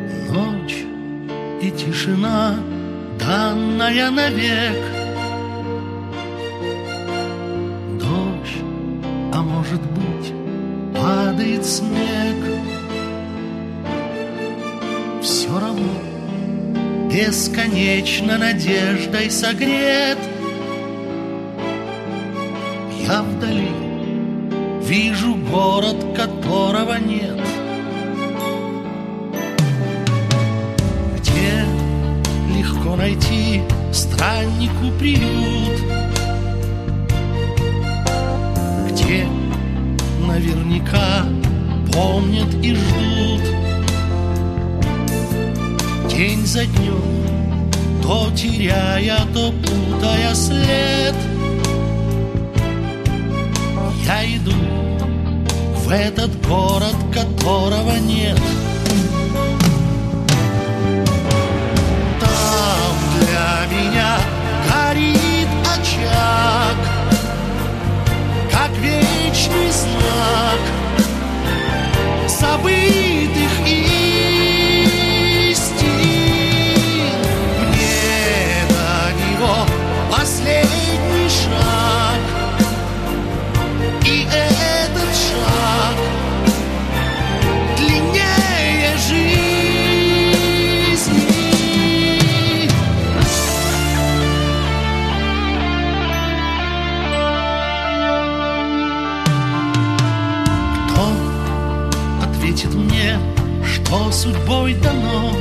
Ночь и тишина, данная навек. Дождь, а может быть, падает снег. Все равно бесконечно надеждой согрет. Я вдали вижу город, которого нет. Где легко найти страннику приют, где наверняка помнят и ждут. День за днем, то теряя, то путая след, я иду в этот город, которого нет. Там для меня горит очаг, как вечный знак забытых истин. Мне до него последний шаг, и этот шаг длиннее жизни. Кто ответит мне, что судьбой дано?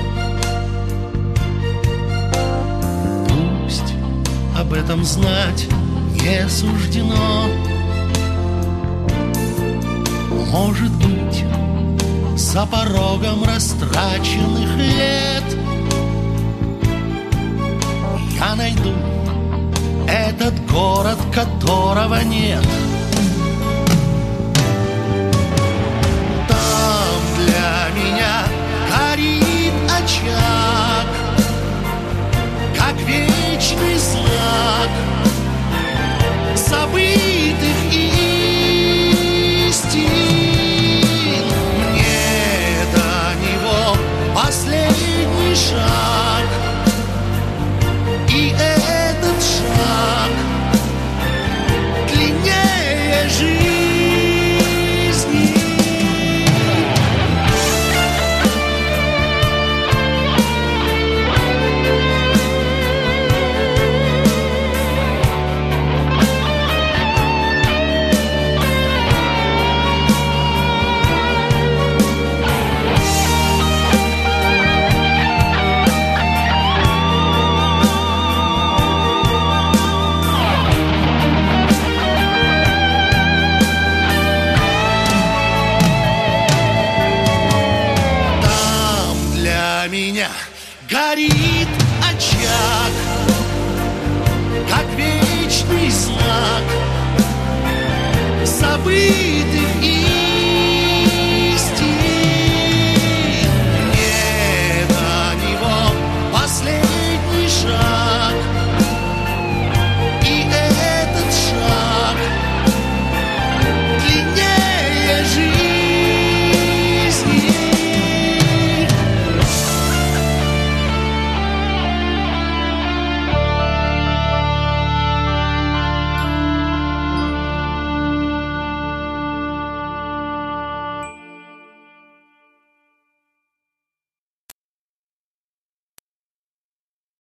Пусть об этом знать не суждено. Может быть, за порогом растраченных лет я найду этот город, которого нет. Там для меня горит очаг, как вечный знак забытых истин. Последний шаг, и этот шаг длиннее жизни. Меня горит очаг, как вечный знак забытых